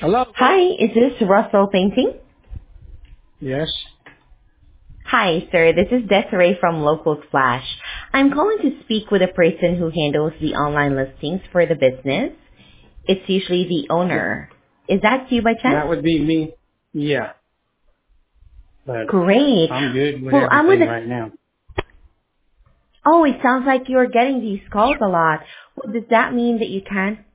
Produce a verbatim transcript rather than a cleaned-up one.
Hello? Hi, is this Russell Painting? Yes. Hi, sir. This is Desiree from Local Splash. I'm calling to speak with a person who handles the online listings for the business. It's usually the Th- owner. Is that you by chance? That would be me. Yeah. But Great. I'm good with Well, I'm with everything a... right now. Oh, it sounds like you're getting these calls a lot. Well, does that mean that you can't